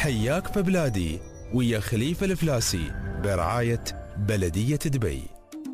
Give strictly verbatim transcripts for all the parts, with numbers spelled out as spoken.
حياك في بلادي ويا خليفة الفلاسي برعاية بلدية دبي.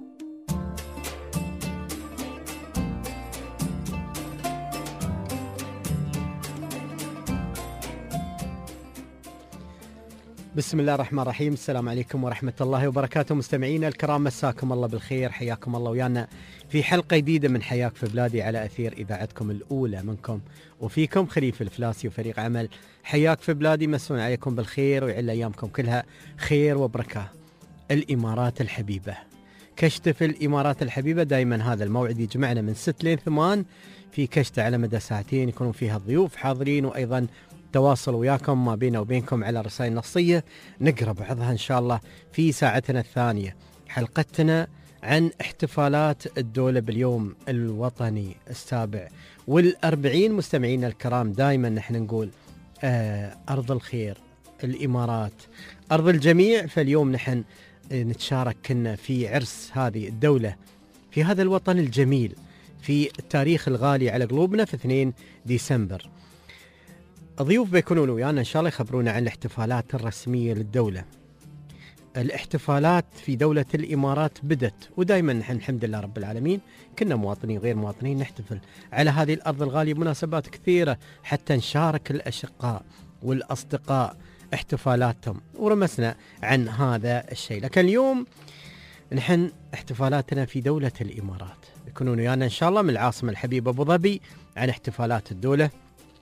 بسم الله الرحمن الرحيم. السلام عليكم ورحمة الله وبركاته. مستمعينا الكرام، مساكم الله بالخير، حياكم الله ويانا في حلقة جديدة من حياك في بلادي على أثير إذاعتكم الأولى منكم وفيكم خليفة الفلاسي وفريق عمل حياك في بلادي. مسون عليكم بالخير ويعلى أيامكم كلها خير وبركة. الإمارات الحبيبة، كشت في الإمارات الحبيبة، دائما هذا الموعد يجمعنا من ست لين ثمان في كشت على مدى ساعتين، يكونون فيها الضيوف حاضرين، وأيضا تواصل وياكم ما بيننا وبينكم على رسائل نصية نقرأ بعضها إن شاء الله في ساعتنا الثانية. حلقتنا عن احتفالات الدولة باليوم الوطني السابع والأربعين. مستمعينا الكرام، دائما نحن نقول آه أرض الخير، الإمارات أرض الجميع، فاليوم نحن نتشارك كنا في عرس هذه الدولة في هذا الوطن الجميل في التاريخ الغالي على قلوبنا في اثنين ديسمبر. الضيوف بيكونون ويانا إن شاء الله يخبرونا عن الاحتفالات الرسمية للدولة. الاحتفالات في دولة الإمارات بدت، ودائما نحن الحمد لله رب العالمين كنا مواطنين غير مواطنين نحتفل على هذه الأرض الغالية بمناسبات كثيرة، حتى نشارك الأشقاء والأصدقاء احتفالاتهم ورمسنا عن هذا الشيء. لكن اليوم نحن احتفالاتنا في دولة الإمارات، يكونون ويانا إن شاء الله من العاصمة الحبيبة أبو ظبي عن احتفالات الدولة.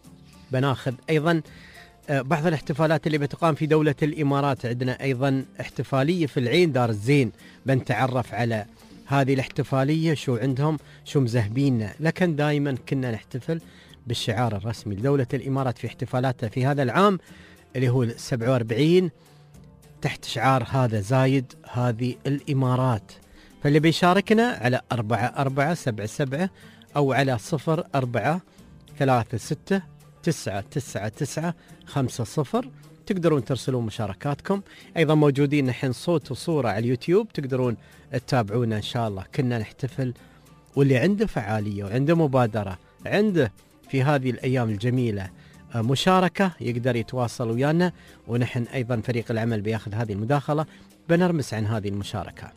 بناخذ أيضا بعض الاحتفالات اللي بتقام في دولة الإمارات. عندنا أيضا احتفالية في العين دار الزين، بنتعرف على هذه الاحتفالية شو عندهم، شو مزهبيننا. لكن دائما كنا نحتفل بالشعار الرسمي لدولة الإمارات في احتفالاتها في هذا العام اللي هو سبعة وأربعين، تحت شعار هذا زايد هذه الإمارات. فاللي بيشاركنا على أربعة أربعة سبعة سبعة أو على صفر أربعة ثلاثة ستة تسعة تسعة تسعة خمسة صفر تقدرون ترسلون مشاركاتكم. أيضا موجودين نحن صوت وصورة على اليوتيوب، تقدرون تتابعونا إن شاء الله. كنا نحتفل، واللي عنده فعالية وعنده مبادرة عنده في هذه الأيام الجميلة مشاركة يقدر يتواصل ويانا، ونحن أيضا فريق العمل بياخذ هذه المداخلة بنرمس عن هذه المشاركة.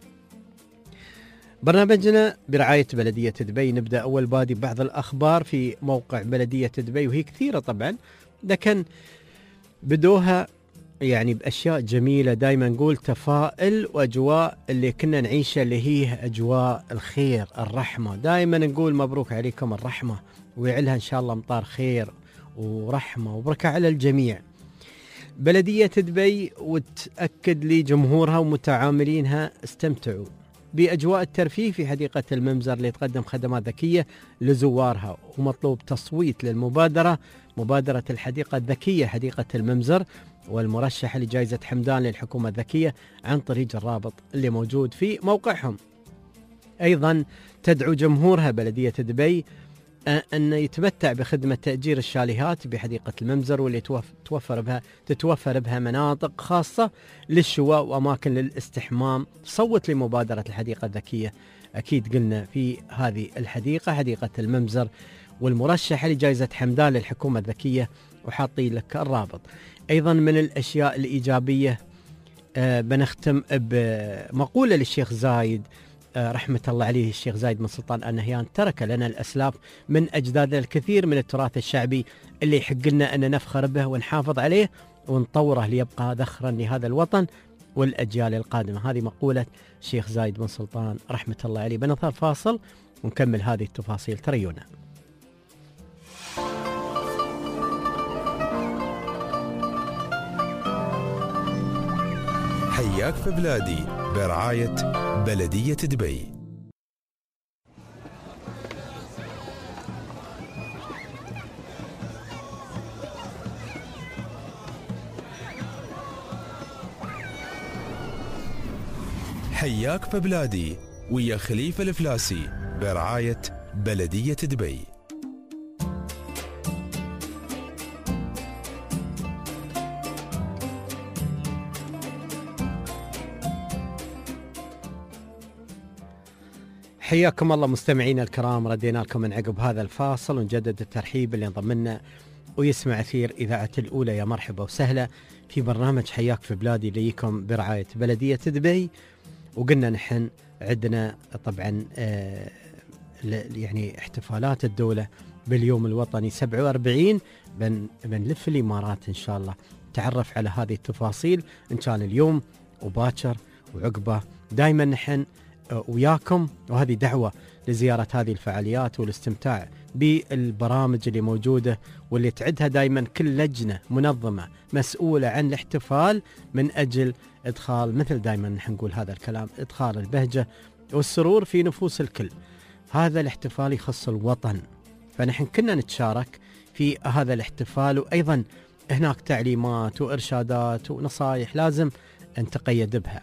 برنامجنا برعاية بلدية دبي. نبدأ أول بادي بعض الأخبار في موقع بلدية دبي، وهي كثيرة طبعا، لكن بدوها يعني بأشياء جميلة. دايما نقول تفائل، وأجواء اللي كنا نعيشها اللي هي أجواء الخير الرحمة. دايما نقول مبروك عليكم الرحمة، ويعلها إن شاء الله مطار خير ورحمة وبركة على الجميع. بلدية دبي وتأكد لي جمهورها ومتعاملينها استمتعوا بأجواء الترفيه في حديقة الممزر اللي تقدم خدمات ذكية لزوارها، ومطلوب تصويت للمبادرة، مبادرة الحديقة الذكية حديقة الممزر، والمرشحة لجائزة حمدان للحكومة الذكية عن طريق الرابط اللي موجود في موقعهم. أيضا تدعو جمهورها بلدية دبي أن يتمتع بخدمة تأجير الشاليهات بحديقة الممزر، واللي توفر بها تتوفر بها مناطق خاصة للشواء وأماكن للاستحمام. صوت لمبادرة الحديقة الذكية. أكيد قلنا في هذه الحديقة حديقة الممزر، والمرشحة لجائزة حمدان للحكومة الذكية، وحاطين لك الرابط. أيضا من الأشياء الإيجابية آه بنختم بمقولة للشيخ زايد آه رحمة الله عليه. الشيخ زايد بن سلطان آل نهيان ترك لنا الأسلاف من أجدادنا الكثير من التراث الشعبي اللي يحق لنا أن نفخر به ونحافظ عليه ونطوره ليبقى ذخرا لهذا الوطن والأجيال القادمة. هذه مقولة الشيخ زايد بن سلطان رحمة الله عليه. بنظهر فاصل ونكمل هذه التفاصيل، تريونا. حياك في بلادي برعاية بلدية دبي. حياك في بلادي ويا خليفة الفلاسي برعاية بلدية دبي. حياكم الله مستمعينا الكرام، ردينا لكم من عقب هذا الفاصل ونجدد الترحيب اللي انضم لنا ويسمع أثير إذاعة الأولى. يا مرحبا وسهلا في برنامج حياك في بلادي اللي يجيكم برعاية بلدية دبي. وقلنا نحن عندنا طبعا آه يعني احتفالات الدولة باليوم الوطني سبعة وأربعين، بن بنلف الإمارات إن شاء الله تعرف على هذه التفاصيل إن كان اليوم وباكر وعقبه. دائما نحن وياكم، وهذه دعوة لزيارة هذه الفعاليات والاستمتاع بالبرامج اللي موجودة واللي تعدها دائما كل لجنة منظمة مسؤولة عن الاحتفال من أجل إدخال، مثل دائما نحن نقول هذا الكلام، إدخال البهجة والسرور في نفوس الكل. هذا الاحتفال يخص الوطن، فنحن كنا نتشارك في هذا الاحتفال، وأيضا هناك تعليمات وإرشادات ونصائح لازم نتقيد بها.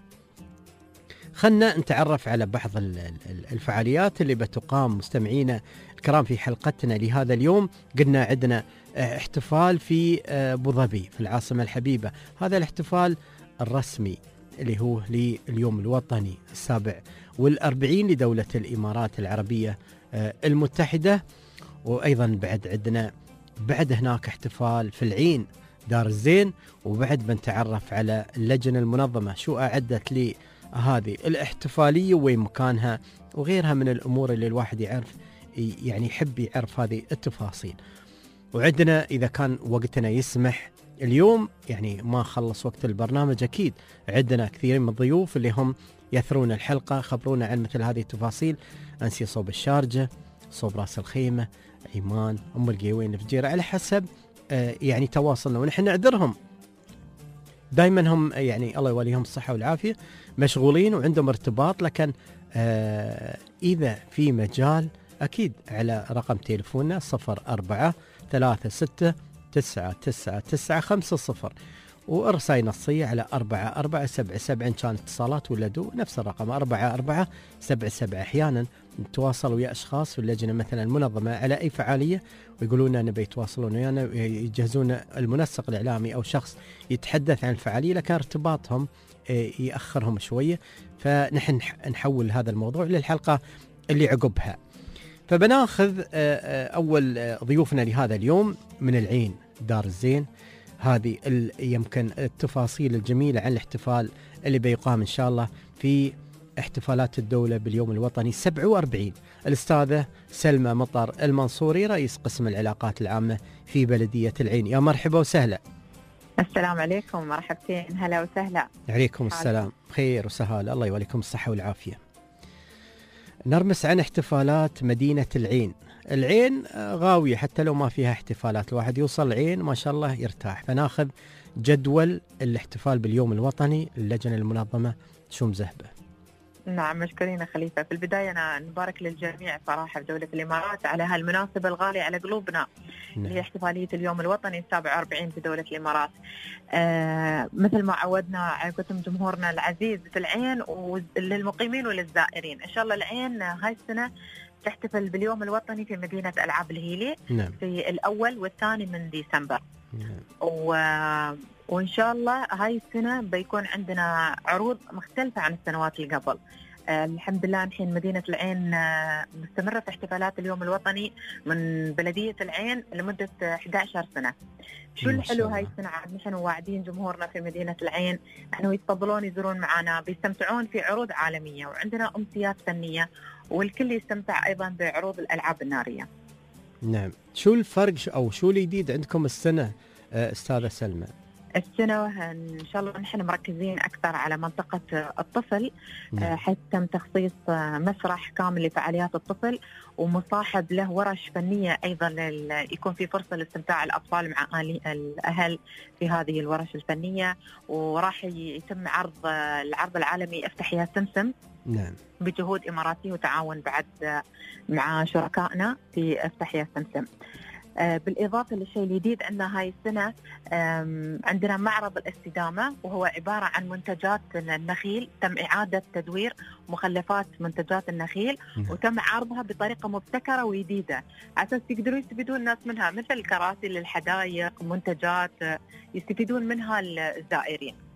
خلنا نتعرف على بعض الفعاليات اللي بتقام مستمعينا الكرام في حلقتنا لهذا اليوم. قلنا عندنا احتفال في أبو ظبي في العاصمة الحبيبة، هذا الاحتفال الرسمي اللي هو لليوم الوطني السابع والأربعين لدولة الإمارات العربية المتحدة. وأيضا بعد عندنا بعد هناك احتفال في العين دار الزين، وبعد بنتعرف على اللجنة المنظمة شو أعدت لي هذه الاحتفالية وين مكانها وغيرها من الأمور اللي الواحد يعرف يعني يحب يعرف هذه التفاصيل. وعندنا إذا كان وقتنا يسمح اليوم، يعني ما خلص وقت البرنامج، أكيد عندنا كثير من الضيوف اللي هم يثرون الحلقة خبرونا عن مثل هذه التفاصيل. أنسي صوب الشارجة، صوب راس الخيمة، إيمان، أم القيوين، الفجيرة، على حسب آه يعني تواصلنا، ونحن نعذرهم دائما، هم يعني الله يوليهم الصحة والعافية مشغولين وعندهم ارتباط، لكن آه إذا في مجال أكيد على رقم تليفوننا صفر أربعة ثلاثة ستة تسعة تسعة تسعة خمسة صفر، وإرسال نصية على أربعة أربعة سبعة سبعة إن كانت اتصالات ولا دو نفس الرقم أربعة أربعة سبعة سبعة. أحيانا نتواصل ويا أشخاص في اللجنة مثلا المنظمة على أي فعالية ويقولون أن بيتواصلون ويانا يجهزون المنسق الإعلامي أو شخص يتحدث عن الفعالية، لكن ارتباطهم يأخرهم شوية، فنحن نحول هذا الموضوع للحلقة اللي عقبها. فبناخذ أول ضيوفنا لهذا اليوم من العين دار الزين، هذه يمكن التفاصيل الجميلة عن الاحتفال اللي بيقام إن شاء الله في احتفالات الدولة باليوم الوطني سبعة وأربعين. الأستاذة سلمى مطر المنصوري رئيس قسم العلاقات العامة في بلدية العين، يا مرحبا وسهلا. السلام عليكم، مرحبتين، هلا وسهلا. عليكم السلام، خير وسهالة، الله يوليكم الصحة والعافية. نرمس عن احتفالات مدينة العين. العين غاوية حتى لو ما فيها احتفالات، الواحد يوصل العين ما شاء الله يرتاح. فناخذ جدول الاحتفال باليوم الوطني، اللجنة المنظمة شو مذهبة؟ نعم مشكورين خليفة. في البداية أنا نبارك للجميع صراحة في دولة الإمارات على هالمناسبة الغالية على قلوبنا، اللي هي احتفالية اليوم الوطني السابع وأربعين في دولة الإمارات. آه مثل ما عودنا عليكم جمهورنا العزيز في العين وللمقيمين وللزائرين، إن شاء الله العين هاي السنة تحتفل باليوم الوطني في مدينة ألعاب الهيلي. نعم. في الأول والثاني من ديسمبر. نعم. و... وإن شاء الله هاي السنة بيكون عندنا عروض مختلفة عن السنوات اللي قبل. آه الحمد لله نحن مدينة العين آه مستمرة في احتفالات اليوم الوطني من بلدية العين لمدة أحد عشر سنة. شو الحلو هاي السنة عاد نحن واعدين جمهورنا في مدينة العين أنه يتفضلون يزورون معنا، بيستمتعون في عروض عالمية، وعندنا أمسيات فنية، والكل يستمتع أيضا بعروض الألعاب النارية. نعم. شو الفرق أو شو الجديد عندكم السنة أستاذة سلمى؟ السنة إن شاء الله نحن مركزين أكثر على منطقة الطفل. نعم. حيث تم تخصيص مسرح كامل لفعاليات الطفل، ومصاحب له ورش فنية أيضا يكون في فرصة لاستمتاع الأطفال مع الأهل في هذه الورش الفنية. وراح يتم عرض العرض العالمي افتح يا سمسم. نعم. بجهود إماراتية وتعاون بعد مع شركائنا في افتح يا سمسم. بالإضافة للشيء الجديد عندنا هاي السنة عندنا معرض الاستدامة، وهو عبارة عن منتجات النخيل تم إعادة تدوير مخلفات منتجات النخيل. نعم. وتم عرضها بطريقة مبتكرة وجديدة على أساس يقدروا يستفيدون الناس منها، مثل كراسي للحدائق، منتجات يستفيدون منها الزائرين.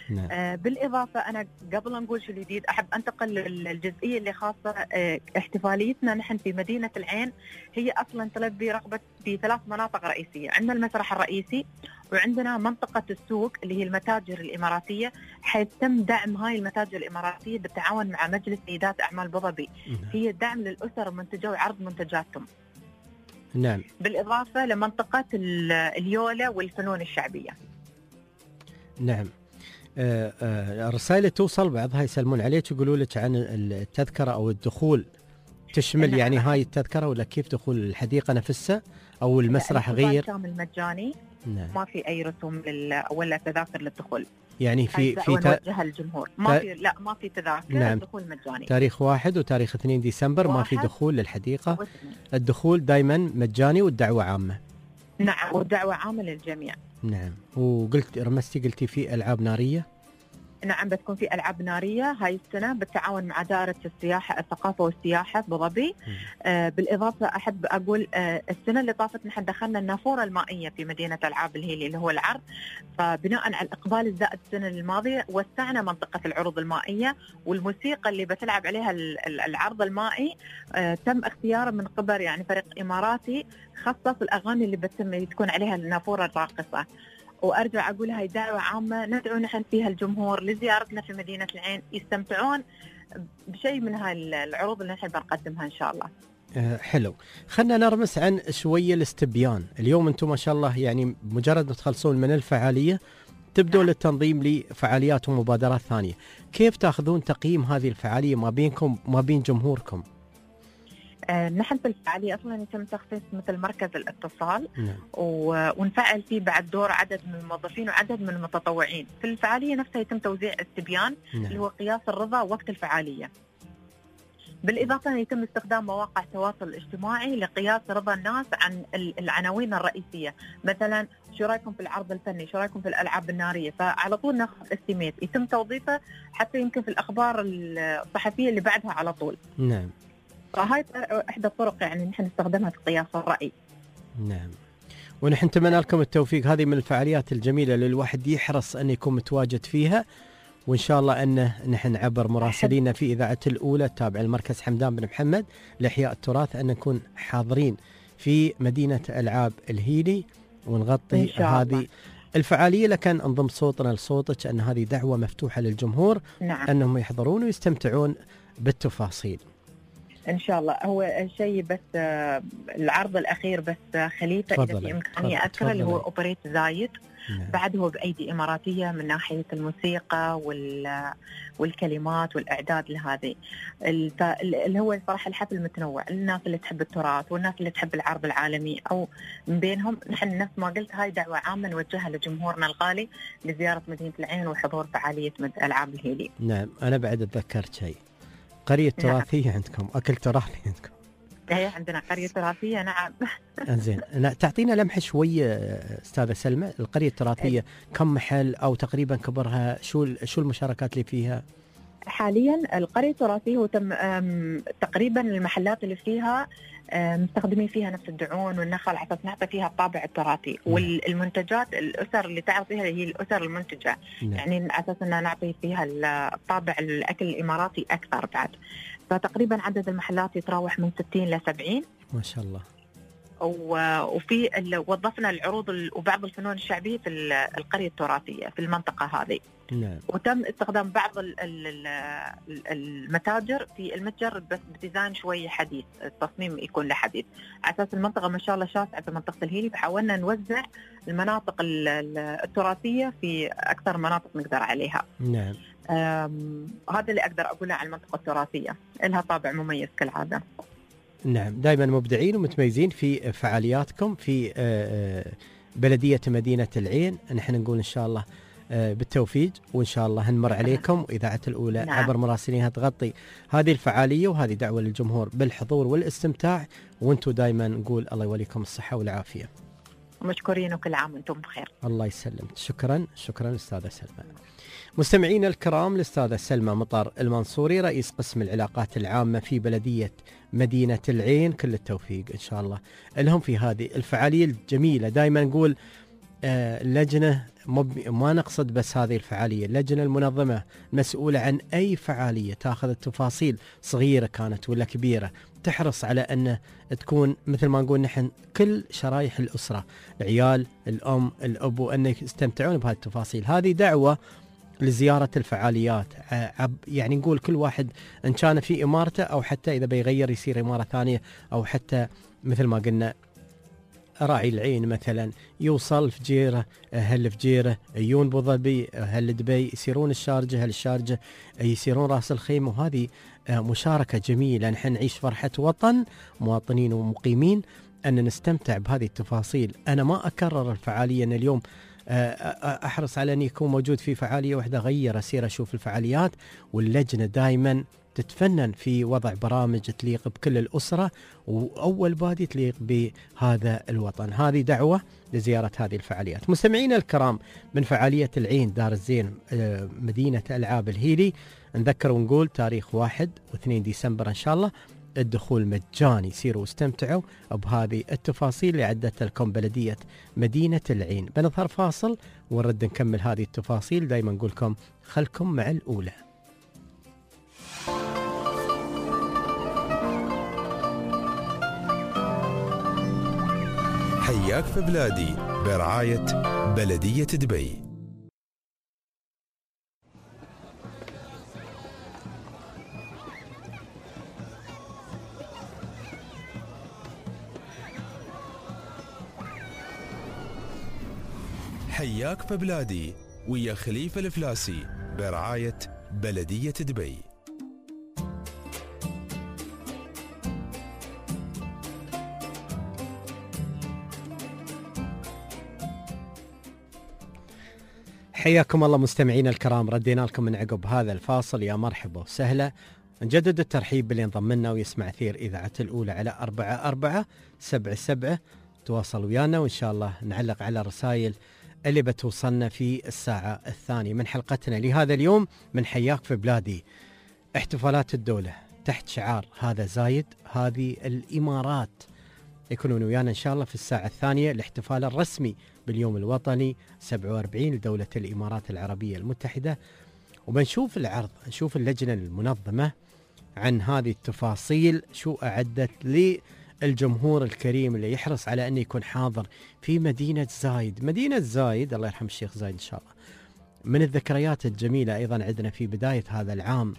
نعم. آه بالإضافة أنا قبل أن نقول شو الجديد أحب أنتقل للجزئية اللي خاصة آه احتفاليتنا نحن في مدينة العين، هي أصلا تلبي رغبة في ثلاث مناطق رئيسية. عندنا المسرح الرئيسي، وعندنا منطقة السوق اللي هي المتاجر الإماراتية، حيث تم دعم هاي المتاجر الإماراتية بالتعاون مع مجلس سيدات أعمال أبوظبي. نعم. هي دعم للأسر المنتجة وعرض منتجاتهم. نعم. بالإضافة لمنطقة اليولا والفنون الشعبية. نعم. آه آه الرسائل توصل بعضها يسلمون عليك يقولوا لك عن التذكرة أو الدخول، تشمل يعني هاي التذكرة ولا كيف دخول الحديقة نفسها أو المسرح غير؟ كامل مجاني. نعم. ما في أي رسوم لل ولا تذاكر للدخول. يعني في في نوجهها للجمهور. ما في لا ما في تذاكر. نعم. الدخول مجاني. تاريخ واحد وتاريخ اثنين ديسمبر ما في دخول للحديقة. واثنين. الدخول دائما مجاني والدعوة عامة. نعم، والدعوة عامة للجميع. نعم. وقلت رمستي قلتي في ألعاب نارية. نعم، بتكون في ألعاب نارية هاي السنة بالتعاون مع دائرة السياحة الثقافة والسياحة في أبوظبي. آه بالإضافة أحب أقول آه السنة اللي طافت نحن دخلنا النافورة المائية في مدينة ألعاب الهيلي اللي هو العرض، فبناء على الإقبال الزائد السنة الماضية وسعنا منطقة العروض المائية، والموسيقى اللي بتلعب عليها العرض المائي آه تم اختياره من قبل يعني فريق إماراتي خصص الأغاني اللي بتم تكون عليها النافورة الراقصة. وأرجع أقول هاي دعوة عامة ندعو نحن فيها الجمهور لزيارتنا في مدينة العين يستمتعون بشيء من هاي العروض اللي نحن بنقدمها إن شاء الله. أه حلو. خلنا نرمس عن شوية الاستبيان. اليوم أنتم ما شاء الله يعني مجرد ما تخلصون من الفعالية تبدو للتنظيم لفعاليات ومبادرات ثانية. كيف تأخذون تقييم هذه الفعالية ما بينكم ما بين جمهوركم؟ آه نحن في الفعالية أصلا يتم تخصيص مثل مركز الاتصال. نعم. ونفعل فيه بعد دور عدد من الموظفين وعدد من المتطوعين. في الفعالية نفسها يتم توزيع استبيان. نعم. اللي هو قياس الرضا وقت الفعالية. بالإضافة يتم استخدام مواقع التواصل الاجتماعي لقياس رضا الناس عن العناوين الرئيسية، مثلا شو رايكم في العرض الفني، شو رايكم في الألعاب النارية، فعلى طول ناخذ استيميت يتم توظيفه حتى يمكن في الأخبار الصحفية اللي بعدها على طول. نعم. فهاي إحدى الطرق يعني نحن نستخدمها في قياس الرأي. نعم. ونحن نتمنى لكم التوفيق. هذه من الفعاليات الجميلة اللي الواحد يحرص أن يكون متواجد فيها، وإن شاء الله أن نحن عبر مراسلينا في إذاعة الأولى تابع المركز حمدان بن محمد لإحياء التراث أن نكون حاضرين في مدينة ألعاب الهيلي ونغطي هذه الفعالية. لكن انضم صوتنا لصوتك أن هذه دعوة مفتوحة للجمهور. نعم. أنهم يحضرون ويستمتعون بالتفاصيل إن شاء الله. هو شيء بس العرض الأخير بس خليفة إذا في إمكانية أذكر اللي هو أوبريت زايد. نعم. بعد هو بأيدي إماراتية من ناحية الموسيقى والكلمات والإعداد لهذه اللي هو صراحة الحفل متنوع، الناس اللي تحب التراث والناس اللي تحب العرض العالمي أو من بينهم. نحن نفس ما قلت هاي دعوة عامة نوجهها لجمهورنا الغالي لزيارة مدينة العين وحضور فعالية ألعاب الهيلي. نعم. أنا بعد أتذكرت شيء، قرية تراثية. نعم. عندكم أكل تراثي عندكم؟ هي عندنا قرية تراثية. نعم. زين. تعطينا لمحة شوية أستاذة سلمى، القرية التراثية كم محل أو تقريبا كبرها، شو شو المشاركات اللي فيها؟ حاليا القرية التراثية وتم تقريبا المحلات اللي فيها مستخدمين فيها نفس الدعون والنخل على اساس نعطي فيها الطابع التراثي. نعم. والمنتجات الاسر اللي تعرض فيها هي الاسر المنتجه. نعم. يعني على اساس ان نعطي فيها الطابع الاكل الاماراتي اكثر بعد. فتقريبا عدد المحلات يتراوح من ستين إلى سبعين. ما شاء الله. وفي وظفنا العروض وبعض الفنون الشعبية في القرية التراثية في المنطقة هذه. نعم. وتم استخدام بعض المتاجر في المتجر بس بديزاين شوية حديث، التصميم يكون له حديث على أساس المنطقة ما شاء الله شاسعة في منطقة الهيلي، فحاولنا نوزع المناطق التراثية في أكثر مناطق نقدر عليها. نعم. هذا اللي أقدر أقوله عن المنطقة التراثية، لها طابع مميز كالعادة. نعم. دائما مبدعين ومتميزين في فعالياتكم في بلدية مدينة العين. نحن نقول إن شاء الله بالتوفيق، وإن شاء الله هنمر عليكم إذاعة الأولى. نعم. عبر مراسلينها تغطي هذه الفعالية، وهذه دعوة للجمهور بالحضور والاستمتاع، وانتم دائما نقول الله يوليكم الصحة والعافية. مشكورين وكل عام وانتم بخير. الله يسلمك. شكرا شكرا أستاذة سلمى. مستمعينا الكرام، الأستاذة سلمى مطر المنصوري رئيس قسم العلاقات العامة في بلدية مدينة العين، كل التوفيق إن شاء الله لهم في هذه الفعالية الجميلة. دائما نقول آه لجنة ما نقصد بس هذه الفعالية، اللجنة المنظمة مسؤولة عن أي فعالية تأخذ التفاصيل صغيرة كانت ولا كبيرة، تحرص على أن تكون مثل ما نقول نحن كل شرايح الأسرة، العيال، الأم، الأب، وأن يستمتعون بهذه التفاصيل. هذه دعوة لزيارة الفعاليات، يعني نقول كل واحد إن كان في إمارته أو حتى إذا بيغير يصير إمارة ثانية، أو حتى مثل ما قلنا راعي العين مثلا يوصل في جيره، هل في جيره، يجون ابو ظبي، هل دبي، يصيرون الشارجه، هل الشارجه، يصيرون راس الخيمه. وهذه مشاركه جميله، نحن نعيش فرحه وطن، مواطنين ومقيمين، ان نستمتع بهذه التفاصيل. انا ما اكرر الفعاليه، ان اليوم احرص على ان يكون موجود في فعاليه واحده، غير اسير اشوف الفعاليات. واللجنه دائما تتفنن في وضع برامج تليق بكل الأسرة، وأول بادي تليق بهذا الوطن. هذه دعوة لزيارة هذه الفعاليات. مستمعينا الكرام، من فعالية العين دار الزين مدينة ألعاب الهيلي، نذكر ونقول تاريخ واحد واثنين ديسمبر إن شاء الله الدخول مجاني. سيروا واستمتعوا بهذه التفاصيل اللي عدتها لكم بلدية مدينة العين. بنظهر فاصل ونرد نكمل هذه التفاصيل. دايما نقول لكم خلكم مع الأولى. حياك في بلادي برعاية بلدية دبي. حياك في بلادي ويا خليفة الفلاسي برعاية بلدية دبي. حياكم الله مستمعينا الكرام، ردينا لكم من عقب هذا الفاصل. يا مرحبا وسهلا، نجدد الترحيب باللي انضم لنا ويسمع أثير إذاعة الأولى على أربعة أربعة سبعة سبعة. تواصل ويانا وإن شاء الله نعلق على الرسائل اللي بتوصلنا في الساعة الثانية من حلقتنا لهذا اليوم من حياك في بلادي. احتفالات الدولة تحت شعار هذا زايد هذه الإمارات يكونون ويانا إن شاء الله في الساعة الثانية، الاحتفال الرسمي باليوم الوطني سبعة وأربعين لدولة الإمارات العربية المتحدة. وبنشوف العرض، نشوف اللجنة المنظمة عن هذه التفاصيل شو أعدت للجمهور الكريم اللي يحرص على أن يكون حاضر في مدينة زايد. مدينة زايد الله يرحم الشيخ زايد إن شاء الله من الذكريات الجميلة. أيضا عندنا في بداية هذا العام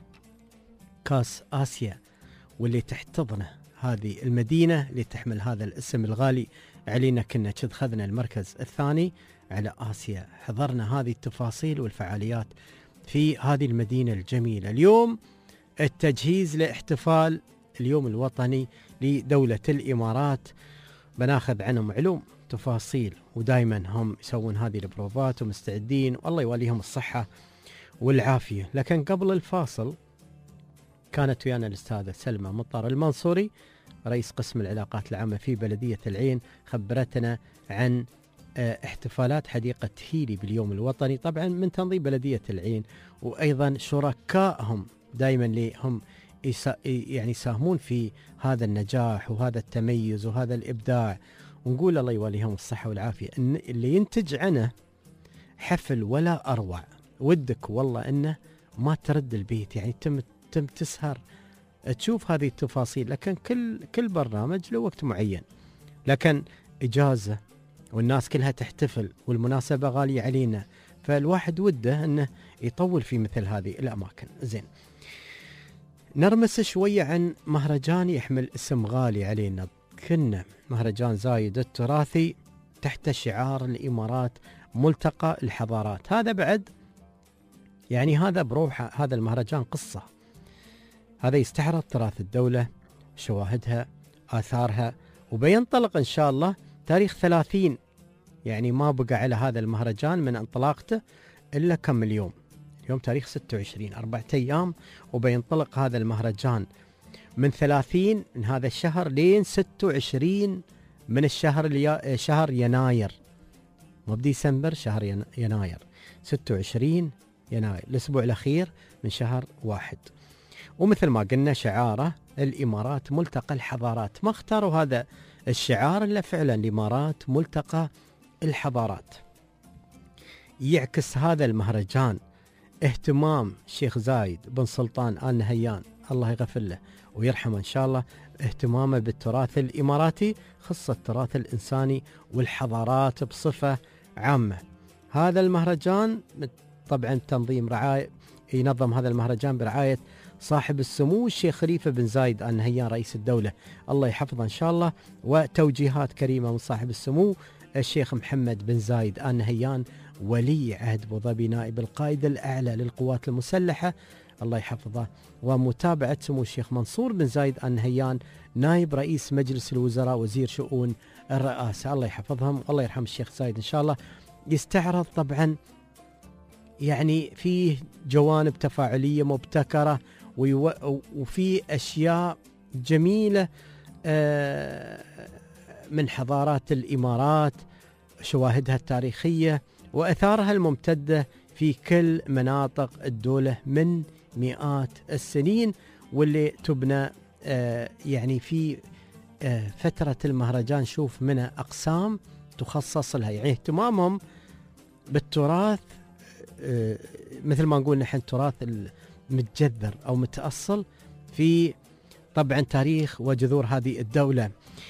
كاس آسيا، واللي تحتضنه هذه المدينة اللي تحمل هذا الاسم الغالي علينا. كنا كذ خذنا المركز الثاني على آسيا. حضرنا هذه التفاصيل والفعاليات في هذه المدينة الجميلة. اليوم التجهيز لاحتفال اليوم الوطني لدولة الإمارات، بناخذ عنهم علوم تفاصيل، ودائما هم يسوون هذه البروفات ومستعدين، والله يواليهم الصحة والعافية. لكن قبل الفاصل كانت ويانا الأستاذة سلمى مطر المنصوري رئيس قسم العلاقات العامة في بلدية العين، خبرتنا عن احتفالات حديقة هيلي باليوم الوطني، طبعا من تنظيم بلدية العين، وأيضا شركائهم دائما اللي هم يعني يساهمون في هذا النجاح وهذا التميز وهذا الإبداع. ونقول الله يواليهم الصحة والعافية، إن اللي ينتج عنه حفل ولا أروع. ودك والله إنه ما ترد البيت، يعني تم تم تسهر تشوف هذه التفاصيل. لكن كل كل برنامج له وقت معين، لكن إجازة والناس كلها تحتفل والمناسبة غالية علينا، فالواحد وده أنه يطول في مثل هذه الأماكن. زين، نرمس شوية عن مهرجان يحمل اسم غالي علينا، كنا مهرجان زايد التراثي تحت شعار الإمارات ملتقى الحضارات. هذا بعد يعني هذا بروحه، هذا المهرجان قصة، هذا يستعرض تراث الدولة، شواهدها، آثارها، وبينطلق إن شاء الله تاريخ ثلاثين، يعني ما بقى على هذا المهرجان من انطلاقته إلا كم اليوم، اليوم تاريخ ستة وعشرين، أربعة أيام وبينطلق هذا المهرجان من ثلاثين من هذا الشهر لين ستة وعشرين من الشهر اليا... شهر يناير، مو بديسمبر، شهر يناير، ستة وعشرين يناير الأسبوع الأخير من شهر واحد. ومثل ما قلنا شعاره الإمارات ملتقى الحضارات، ما اختاروا هذا الشعار إلا فعلا الإمارات ملتقى الحضارات. يعكس هذا المهرجان اهتمام الشيخ زايد بن سلطان آل نهيان الله يغفر له ويرحمه إن شاء الله، اهتمامه بالتراث الإماراتي خاصة التراث الإنساني والحضارات بصفة عامة. هذا المهرجان طبعا تنظيم رعاية ينظم هذا المهرجان برعاية صاحب السمو الشيخ خليفة بن زايد آل نهيان رئيس الدولة الله يحفظه إن شاء الله، وتوجيهات كريمة من صاحب السمو الشيخ محمد بن زايد آل نهيان ولي عهد أبو ظبي نائب القائد الأعلى للقوات المسلحة الله يحفظه، ومتابعة سمو الشيخ منصور بن زايد آل نهيان نائب رئيس مجلس الوزراء وزير شؤون الرئاسة الله يحفظهم الله يرحم الشيخ زايد إن شاء الله. يستعرض طبعا يعني فيه جوانب تفاعلية مبتكرة وفي أشياء جميلة من حضارات الإمارات شواهدها التاريخية وأثارها الممتدة في كل مناطق الدولة من مئات السنين، واللي تبنى يعني في فترة المهرجان شوف منها أقسام تخصص لها، يعني اهتمامهم بالتراث مثل ما نقول نحن التراث المتجذر أو متأصل في طبعا تاريخ وجذور هذه الدولة.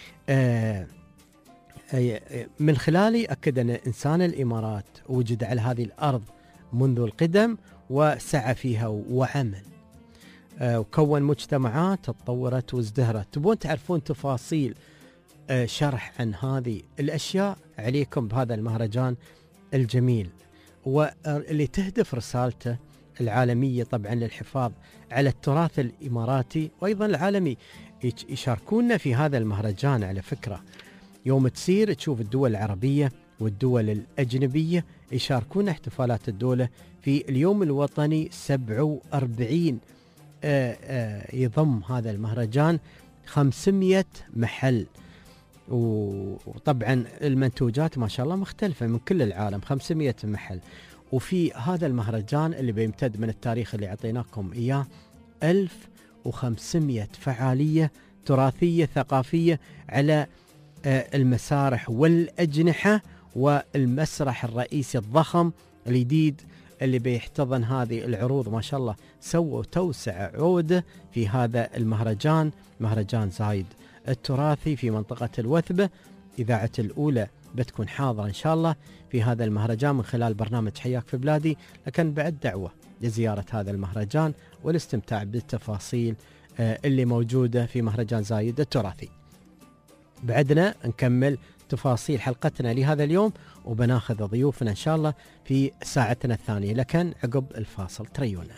من خلاله أكد أن إنسان الإمارات وجد على هذه الأرض منذ القدم وسعى فيها وعمل وكون مجتمعات تطورت وازدهرت. تبون تعرفون تفاصيل شرح عن هذه الأشياء عليكم بهذا المهرجان الجميل واللي تهدف رسالته العالمية طبعا للحفاظ على التراث الإماراتي وأيضا العالمي. يشاركونا في هذا المهرجان على فكرة يوم تصير تشوف الدول العربية والدول الأجنبية يشاركون احتفالات الدولة في اليوم الوطني سبعة وأربعين. آآ آآ يضم هذا المهرجان خمسمئة محل وطبعا المنتوجات ما شاء الله مختلفة من كل العالم خمسمئة محل. وفي هذا المهرجان اللي بيمتد من التاريخ اللي عطيناكم إياه ألف وخمسمئة فعالية تراثية ثقافية على المسارح والأجنحة والمسرح الرئيسي الضخم الجديد اللي بيحتضن هذه العروض. ما شاء الله سووا توسع عودة في هذا المهرجان، مهرجان زايد التراثي في منطقة الوثبة. إذاعة الأولى بتكون حاضرة إن شاء الله في هذا المهرجان من خلال برنامج حياك في بلادي، لكن بعد دعوة لزيارة هذا المهرجان والاستمتاع بالتفاصيل اللي موجودة في مهرجان زايد التراثي. بعدنا نكمل تفاصيل حلقتنا لهذا اليوم وبناخذ ضيوفنا إن شاء الله في ساعتنا الثانية، لكن عقب الفاصل تريونا.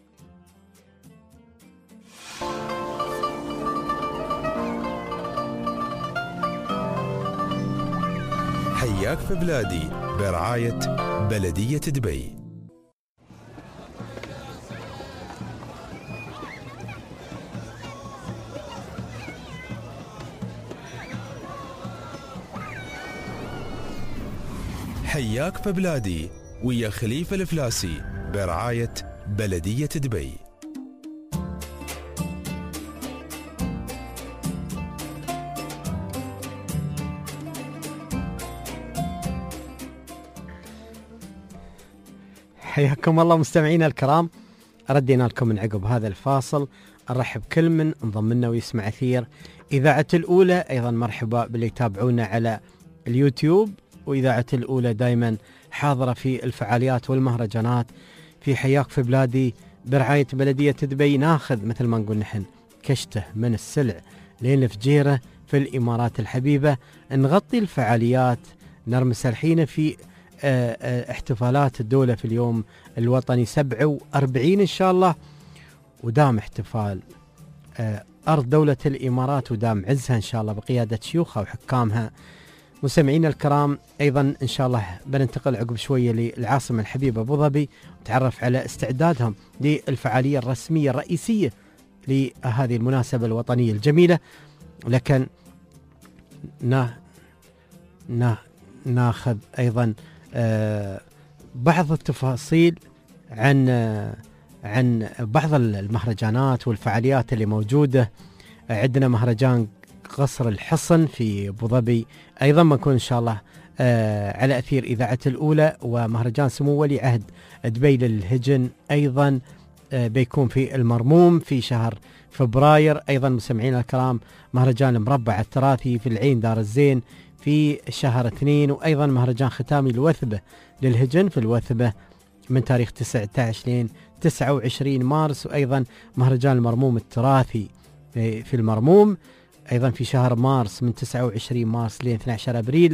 حياك في بلادي برعاية بلدية دبي. حياك في بلادي ويا خليفة الفلاسي برعاية بلدية دبي. حياكم الله مستمعينا الكرام، ردينا لكم من عقب هذا الفاصل. نرحب كل من انضم لنا ويسمع أثير إذاعة الأولى، أيضا مرحبا باللي يتابعونا على اليوتيوب. وإذاعة الأولى دائما حاضرة في الفعاليات والمهرجانات في حياك في بلادي برعاية بلدية دبي. ناخذ مثل ما نقول نحن كشته من السلع لين الفجيرة في الإمارات الحبيبة، نغطي الفعاليات، نرمس الحين في احتفالات الدولة في اليوم الوطني سبعة وأربعين إن شاء الله، ودام احتفال أرض دولة الإمارات ودام عزها إن شاء الله بقيادة شيوخها وحكامها. مستمعينا الكرام، أيضا إن شاء الله بننتقل عقب شوية للعاصمة الحبيبة أبو ظبي وتعرف على استعدادهم للفعالية الرسمية الرئيسية لهذه المناسبة الوطنية الجميلة. لكن نا نا ناخذ أيضا آه بعض التفاصيل عن آه عن بعض المهرجانات والفعاليات اللي موجودة. عندنا مهرجان قصر الحصن في أبو ظبي، أيضا بنكون إن شاء الله آه على أثير إذاعة الأولى. ومهرجان سمو ولي عهد دبي للهجن أيضا آه بيكون في المرموم في شهر فبراير. أيضا مستمعينا الكرام مهرجان المربع التراثي في العين دار الزين في شهر اثنين. وأيضا مهرجان ختامي الوثبة للهجن في الوثبة من تاريخ تسعة عشر لين تسعة وعشرين مارس. وأيضا مهرجان المرموم التراثي في المرموم أيضا في شهر مارس من تسعة وعشرين مارس لين اثني عشر أبريل.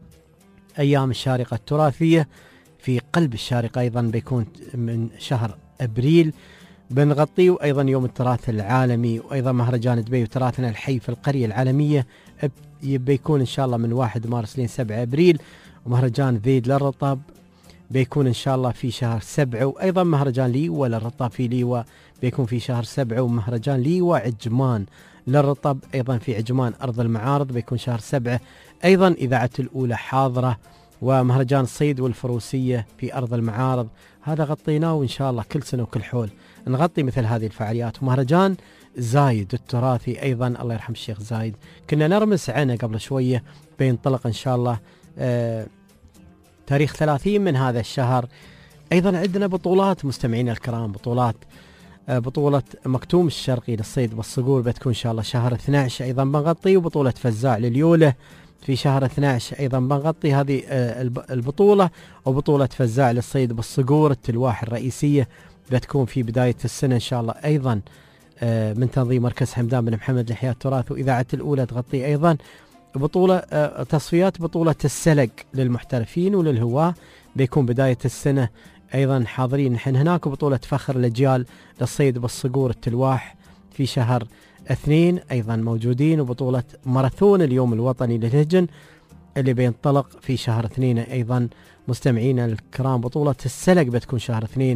أيام الشارقة التراثية في قلب الشارقة أيضا بيكون من شهر أبريل بنغطيه. وأيضا يوم التراث العالمي وأيضا مهرجان دبي وتراثنا الحي في القرية العالمية بيكون إن شاء الله من واحد مارس لين سبعة أبريل. ومهرجان ذيد للرطب بيكون إن شاء الله في شهر سبعة. وأيضا مهرجان ليوة للرطب في ليوة بيكون في شهر سبعة. ومهرجان ليوة عجمان للرطب أيضا في عجمان أرض المعارض بيكون شهر سبعة. أيضا إذاعة الأولى حاضرة. ومهرجان الصيد والفروسية في أرض المعارض هذا غطيناه، وإن شاء الله كل سنة وكل حول نغطي مثل هذه الفعاليات. ومهرجان زايد التراثي أيضا الله يرحم الشيخ زايد كنا نرمس عنه قبل شوية بينطلق إن شاء الله آه تاريخ ثلاثين من هذا الشهر. أيضا عندنا بطولات مستمعين الكرام، بطولات آه بطولة مكتوم الشرقي للصيد بالصقور بتكون إن شاء الله شهر اثني عشر أيضا بنغطي. وبطولة فزاع لليولة في شهر اثني عشر أيضا بنغطي هذه آه البطولة. وبطولة فزاع للصيد بالصقور التلواح الرئيسية بتكون في بداية السنة إن شاء الله أيضا آه من تنظيم مركز حمدان بن محمد لإحياء التراث. وإذاعة الأولى تغطي أيضا بطولة آه تصفيات بطولة السلق للمحترفين وللهواة بيكون بداية السنة أيضا حاضرين نحن هناك. وبطولة فخر الأجيال للصيد بالصقور التلواح في شهر اثنين أيضا موجودين. وبطولة ماراثون اليوم الوطني للهجن اللي بينطلق في شهر اثنين أيضا مستمعينا الكرام. بطولة السلق بتكون شهر اثنين.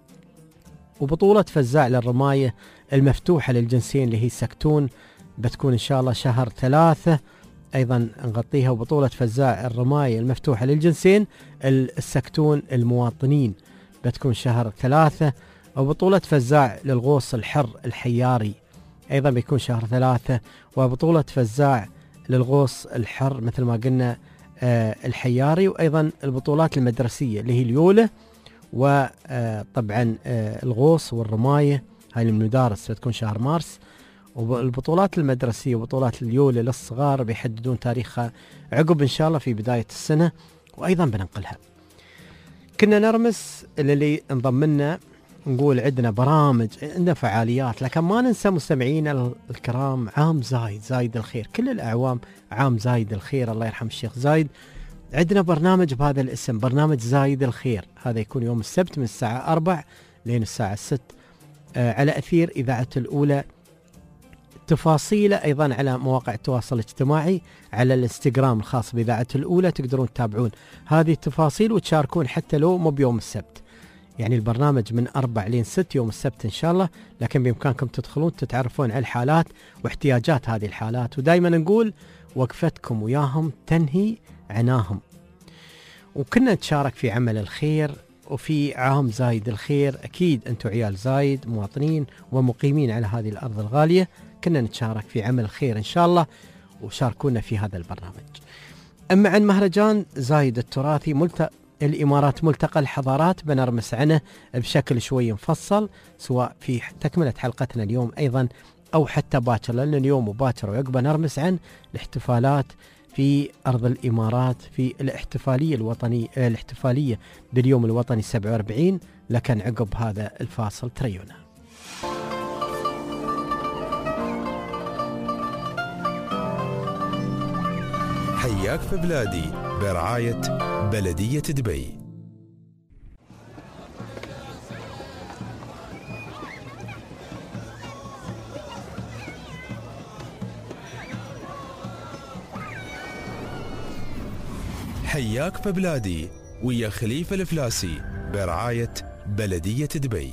وبطولة فزاع للرماية المفتوحة للجنسين اللي هي سكتون بتكون إن شاء الله شهر ثلاثة أيضا نغطيها. وبطولة فزاع الرماية المفتوحة للجنسين السكتون المواطنين بتكون شهر ثلاثة. وبطولة فزاع للغوص الحر الحياري أيضا بيكون شهر ثلاثة. وبطولة فزاع للغوص الحر مثل ما قلنا آه الحياري. وأيضا البطولات المدرسية اللي هي اليولة وطبعا آه الغوص والرماية هاي المدارس بتكون شهر مارس. والبطولات المدرسية وبطولات اليولة للصغار بيحددون تاريخها عقب إن شاء الله في بداية السنة وأيضا بننقلها. كنا نرمس اللي انضم لنا نقول عندنا برامج عندنا فعاليات، لكن ما ننسى مستمعينا الكرام عام زايد زايد الخير، كل الأعوام عام زايد الخير الله يرحم الشيخ زايد. عندنا برنامج بهذا الاسم برنامج زايد الخير، هذا يكون يوم السبت من الساعة أربع لين الساعة ست آه على أثير إذاعة الأولى. تفاصيله أيضا على مواقع التواصل الاجتماعي على الانستغرام الخاص بإذاعة الأولى، تقدرون تتابعون هذه التفاصيل وتشاركون حتى لو مو بيوم السبت، يعني البرنامج من أربع لين ست يوم السبت إن شاء الله، لكن بإمكانكم تدخلون تتعرفون على الحالات واحتياجات هذه الحالات. ودائما نقول وقفتكم وياهم تنهي عناهم. وكنا نتشارك في عمل الخير وفي عام زايد الخير، أكيد أنتم عيال زايد مواطنين ومقيمين على هذه الأرض الغالية، كنا نتشارك في عمل الخير إن شاء الله وشاركونا في هذا البرنامج. أما عن مهرجان زايد التراثي ملت... الإمارات ملتقى الحضارات بنرمس عنه بشكل شوي مفصل، سواء في تكملة حلقتنا اليوم أيضا أو حتى باكر، لأن اليوم وباكر وعقبه نرمس عن الاحتفالات في أرض الإمارات في الاحتفالية الوطنية الاحتفالية باليوم الوطني سبعة وأربعين، لكن عقب هذا الفاصل تريونا. حياك في بلادي برعاية بلدية دبي. حياك في بلادي ويا خليفة الفلاسي برعاية بلدية دبي.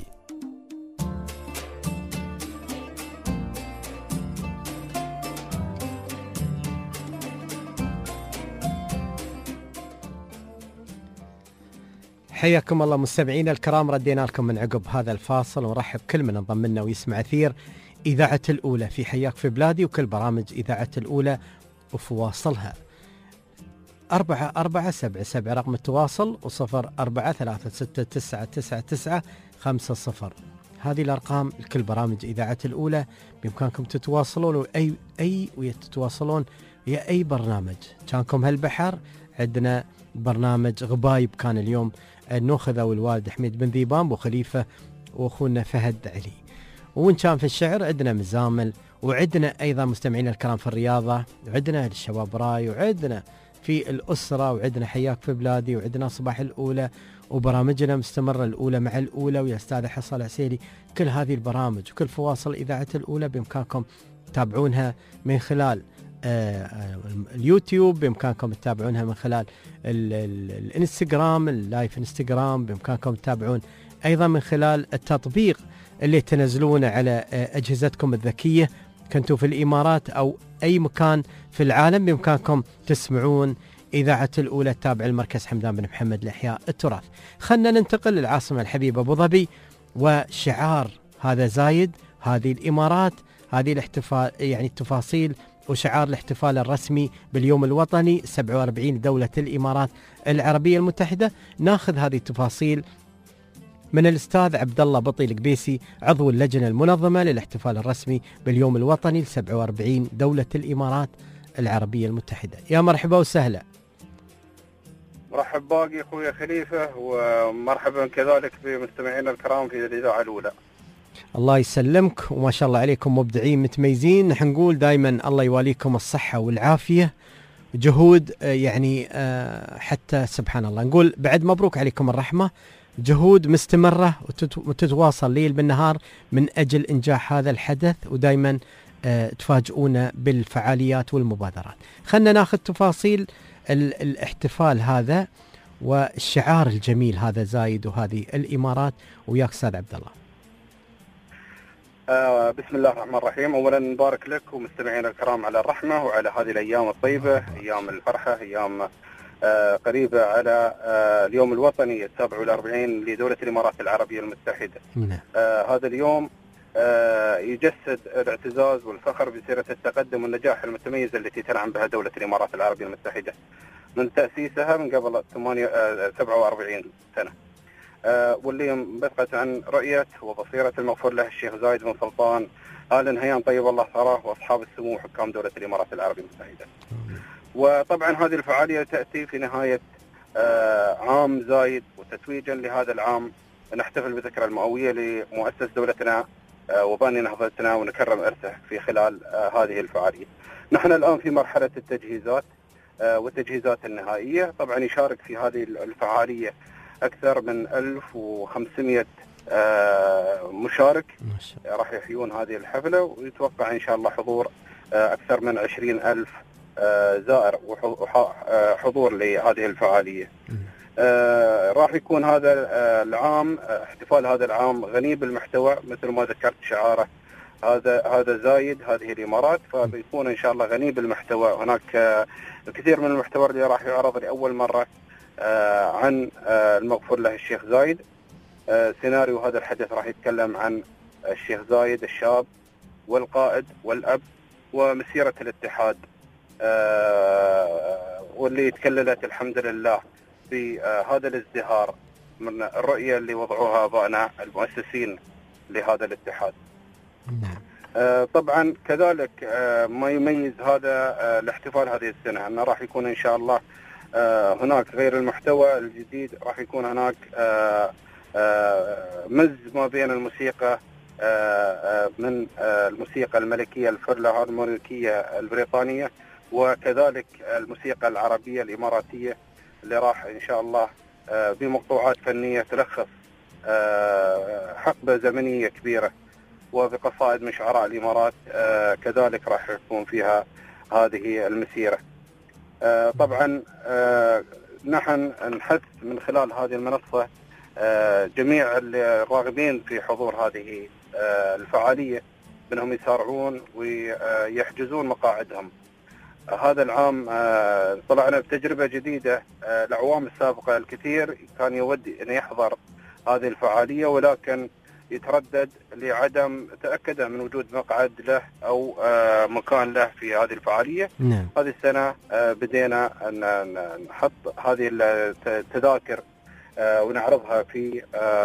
حياكم الله مستمعينا الكرام، ردينا لكم من عقب هذا الفاصل ونرحب كل من انضم لنا ويسمع أثير إذاعة الأولى في حياك في بلادي وكل برامج إذاعة الأولى وفواصلها. أربعة أربعة سبعة سبعة رقم التواصل، وصفر أربعة ثلاثة ستة تسعة تسعة تسعة خمسة صفر. هذه الأرقام لكل برامج إذاعة الأولى، بإمكانكم تتواصلون أي أي ويتواصلون ويا أي برنامج. كانكم هالبحر، عندنا برنامج غبايب كان اليوم النوخذة والوالد حميد بن ذيبان وخليفة وأخونا فهد علي. وإن كان في الشعر عندنا مزامل، وعندنا أيضا مستمعين الكرام في الرياضة، وعندنا الشباب راي، وعندنا في الأسرة، وعندنا حياك في بلادي، وعندنا صباح الأولى، وبرامجنا مستمرة الأولى مع الأولى ويا أستاذ حصل العسيري. كل هذه البرامج وكل فواصل إذاعة الأولى بإمكانكم تتابعونها من خلال آه اليوتيوب، بإمكانكم تتابعونها من خلال ال ال الانستغرام، اللايف انستغرام، بإمكانكم تتابعون أيضا من خلال التطبيق اللي تنزلونه على آه أجهزتكم الذكية، كنتوا في الإمارات أو أي مكان في العالم، بإمكانكم تسمعون إذاعة الأولى. تابع المركز حمدان بن محمد لإحياء التراث. خلنا ننتقل للعاصمة الحبيبة أبو ظبي، وشعار هذا زايد، هذه الإمارات، هذه الاحتفال، يعني التفاصيل وشعار الاحتفال الرسمي باليوم الوطني سبعة وأربعين دولة الإمارات العربية المتحدة. ناخذ هذه التفاصيل من الأستاذ عبد الله بطي القبيسي، عضو اللجنة المنظمة للاحتفال الرسمي باليوم الوطني سبعة وأربعين دولة الإمارات العربية المتحدة. يا مرحبا وسهلا. مرحب باقي اخوي خليفه، ومرحبا كذلك بمستمعينا الكرام في الاذاعه الاولى. الله يسلمك، وما شاء الله عليكم مبدعين متميزين. نحن نقول دائما الله يواليكم الصحه والعافيه، جهود يعني حتى سبحان الله نقول بعد مبروك عليكم الرحمه، جهود مستمره وتتواصل ليل بالنهار من اجل انجاح هذا الحدث، ودائما تفاجئونا بالفعاليات والمبادرات. خلنا ناخذ تفاصيل الاحتفال هذا والشعار الجميل هذا زايد وهذه الإمارات، وياك أستاذ عبد الله. آه بسم الله الرحمن الرحيم. أولا نبارك لك ومستمعينا الكرام على الرحمة وعلى هذه الأيام الطيبة، أيام الفرحة، أيام آه قريبة على آه اليوم الوطني السابع والأربعين لدولة الإمارات العربية المتحدة. آه هذا اليوم آه يجسد الاعتزاز والفخر بسيرة التقدم والنجاح المتميزة التي تنعم بها دولة الإمارات العربية المتحدة من تأسيسها من قبل سبعة وأربعين سنة، آه واللي انبثقت عن رؤية وبصيرة المغفور له الشيخ زايد بن سلطان آل نهيان طيب الله ثراه وأصحاب السمو وحكام دولة الإمارات العربية المتحدة. وطبعا هذه الفعالية تأتي في نهاية آه عام زايد، وتتويجا لهذا العام نحتفل بذكرى المئوية لمؤسس دولتنا وباني نهضتنا ونكرم إرثه في خلال آه هذه الفعالية. نحن الآن في مرحلة التجهيزات آه والتجهيزات النهائية. طبعا يشارك في هذه الفعالية أكثر من ألف وخمسمائة آه مشارك آه راح يحيون هذه الحفلة، ويتوقع إن شاء الله حضور آه أكثر من عشرين ألف آه زائر وحضور لهذه الفعالية. آه راح يكون هذا آه العام آه احتفال هذا العام غني بالمحتوى مثل ما ذكرت شعاره هذا هذا زايد هذه الإمارات، فبيكون إن شاء الله غني بالمحتوى. هناك آه الكثير من المحتوى اللي راح يعرض لأول مرة آه عن آه المغفور له الشيخ زايد. آه سيناريو هذا الحدث راح يتكلم عن الشيخ زايد الشاب والقائد والأب ومسيرة الاتحاد آه واللي تكللت الحمد لله بهذا الازدهار من الرؤية اللي وضعوها آبائنا المؤسسين لهذا الاتحاد. نعم. آه طبعا كذلك آه ما يميز هذا آه الاحتفال هذه السنة أنه راح يكون إن شاء الله آه هناك غير المحتوى الجديد، راح يكون هناك آه آه مز ما بين الموسيقى آه آه من آه الموسيقى الملكية الفيلهارمونيكية البريطانية، وكذلك الموسيقى العربية الإماراتية اللي راح إن شاء الله بمقطوعات فنية تلخص حقبة زمنية كبيرة وبقصائد من شعراء الإمارات كذلك راح يكون فيها هذه المسيرة. طبعا نحن نحث من خلال هذه المنصة جميع الراغبين في حضور هذه الفعالية بأنهم يسارعون ويحجزون مقاعدهم. هذا العام طلعنا بتجربة جديدة. الأعوام السابقة الكثير كان يودي أن يحضر هذه الفعالية، ولكن يتردد لعدم تأكده من وجود مقعد له أو مكان له في هذه الفعالية. نعم. هذه السنة بدينا أن نحط هذه التذاكر ونعرضها في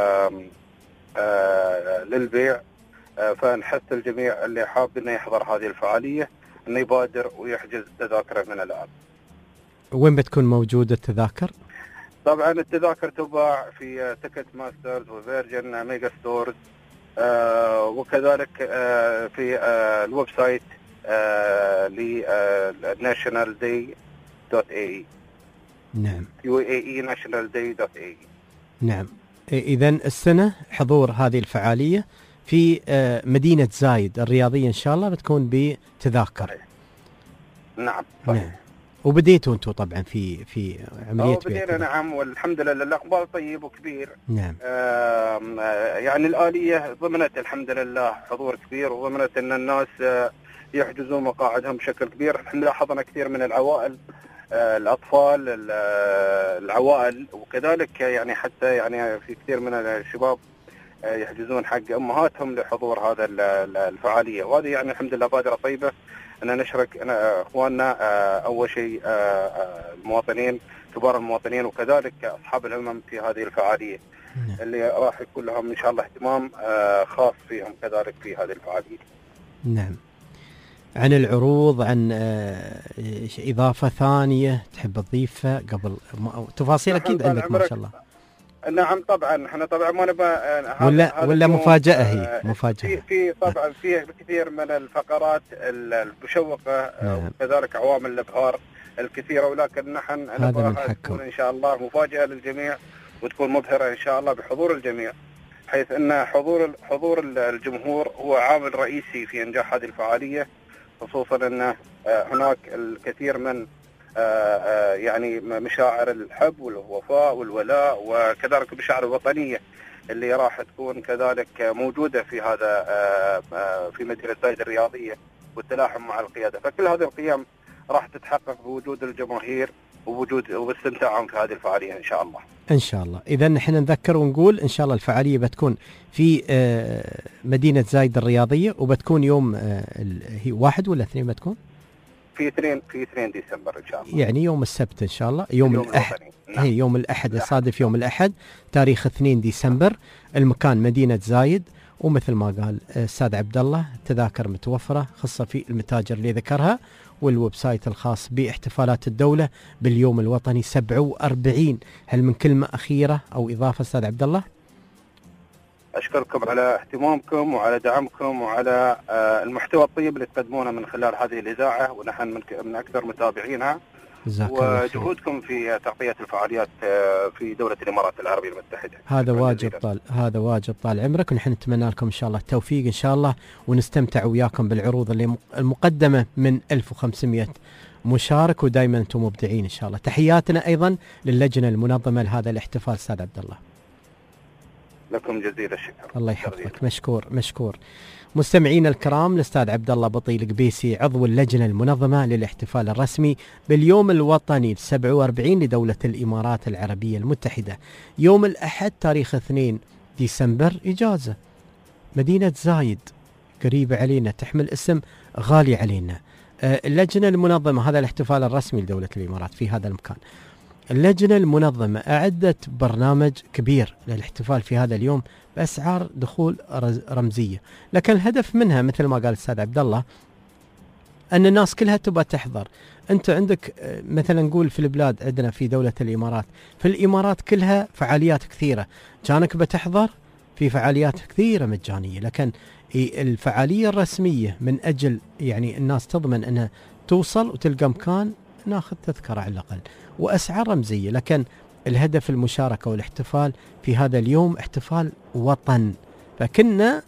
للبيع، فنحث الجميع اللي حاب انه يحضر هذه الفعاليه انه يبادر ويحجز تذاكره من الان. وين بتكون موجوده التذاكر؟ طبعا التذاكر تباع في تيكت ماسترز وفيرجن ميجا ستورز، آه وكذلك آه في آه الويب سايت آه لناشونال داي دوت اي اي. نعم. يو اي اي ناشونال داي دوت اي اي. نعم. إذا السنة حضور هذه الفعالية في مدينة زايد الرياضية إن شاء الله بتكون بتذاكر. صحيح. نعم. صحيح. نعم. وبديتوا أنتم طبعا في في عملية بدينا. نعم، والحمد لله الإقبال طيب وكبير. نعم. آه يعني الآلية ضمنت الحمد لله حضور كبير، وضمنت أن الناس يحجزوا مقاعدهم بشكل كبير. الحمد لله حضرنا كثير من العوائل، الأطفال، العوائل، وكذلك يعني حتى يعني في كثير من الشباب يحجزون حق أمهاتهم لحضور هذا الفعالية. وهذه يعني الحمد لله بادرة طيبة أن نشرك أخواننا أول شيء المواطنين، كبار المواطنين، وكذلك أصحاب الهمم في هذه الفعالية اللي راح يكون لهم إن شاء الله اهتمام خاص فيهم كذلك في هذه الفعالية. نعم. عن العروض، عن إضافة ثانية تحب تضيفها قبل تفاصيل أكيد عندك ما شاء الله. نعم طبعا احنا طبعا ما نبغى ولا ولا مفاجأة هي مفاجأة. في, في طبعا في كثير من الفقرات المشوقة. نعم. وكذلك عوامل الإبهار الكثيرة، ولكن نحن نبغى تكون إن شاء الله مفاجأة للجميع وتكون مبهرة إن شاء الله بحضور الجميع، حيث أن حضور حضور الجمهور هو عامل رئيسي في إنجاح هذه الفعالية، خصوصا أن هناك الكثير من يعني مشاعر الحب والوفاء والولاء، وكذلك المشاعر الوطنية اللي راح تكون كذلك موجودة في هذا في مدينة زايد الرياضية والتلاحم مع القيادة. فكل هذه القيم راح تتحقق بوجود الجماهير ووجود واستمتاعهم في هذه الفعالية إن شاء الله. إن شاء الله. إذا نحن نذكر ونقول إن شاء الله الفعالية بتكون في مدينة زايد الرياضية، وبتكون يوم هي واحد ولا اثنين بتكون؟ في اثنين في اثنين ديسمبر إن شاء الله. يعني يوم السبت إن شاء الله، يوم, يوم الأحد. نعم. هي يوم الأحد، يصادف يوم الأحد تاريخ اثنين ديسمبر. المكان مدينة زايد، ومثل ما قال الأستاذ عبد الله تذاكر متوفرة خاصة في المتاجر اللي ذكرها، والويب سايت الخاص باحتفالات الدولة باليوم الوطني سبعة وأربعين. هل من كلمة أخيرة أو إضافة أستاذ عبد الله؟ أشكركم على اهتمامكم وعلى دعمكم وعلى المحتوى الطيب اللي تقدمونه من خلال هذه الإذاعة، ونحن من أكثر متابعينها، وجهودكم في تغطية الفعاليات في دولة الإمارات العربية المتحدة. هذا واجب طال هذا واجب طال عمرك، ونحن نتمنى لكم إن شاء الله التوفيق إن شاء الله، ونستمتع وياكم بالعروض اللي المقدمة من ألف وخمسمائة مشارك، ودائما أنتم مبدعين إن شاء الله. تحياتنا أيضا للجنة المنظمة لهذا الاحتفال أستاذ عبد الله. لكم جزيل الشكر. الله يحفظك. مشكور مشكور. مستمعينا الكرام، الأستاذ عبد الله بطي القبيسي عضو اللجنة المنظمة للاحتفال الرسمي باليوم الوطني سبعة وأربعين لدولة الإمارات العربية المتحدة. يوم الأحد تاريخ اثنين ديسمبر إجازة. مدينة زايد قريبة علينا، تحمل اسم غالي علينا. اللجنة المنظمة هذا الاحتفال الرسمي لدولة الإمارات في هذا المكان. اللجنة المنظمة أعدت برنامج كبير للاحتفال في هذا اليوم بأسعار دخول رمزية، لكن الهدف منها مثل ما قال الأستاذ عبد الله أن الناس كلها تبغى تحضر. أنت عندك مثلا نقول في البلاد عندنا في دولة الإمارات، في الإمارات كلها فعاليات كثيرة، كانك بتحضر في فعاليات كثيرة مجانية، لكن الفعالية الرسمية من أجل يعني الناس تضمن أنها توصل وتلقى مكان ناخذ تذكرة على الأقل وأسعار رمزية. لكن الهدف المشاركة والاحتفال في هذا اليوم احتفال وطن، فكنا